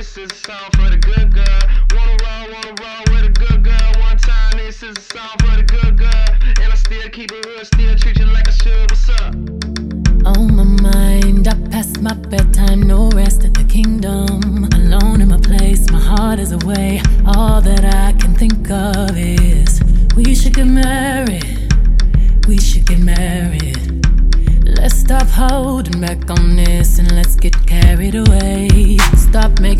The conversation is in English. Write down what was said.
this is a song for the good girl. Wanna roll with a good girl. One time, this is a song for the good girl. And I still keep it real, still treat you like I should. What's up? On my mind, I passed my bedtime, no rest at the kingdom. Alone in my place, my heart is away. All that I can think of is we should get married, we should get married. Let's stop holding back on this and let's get carried away. Stop making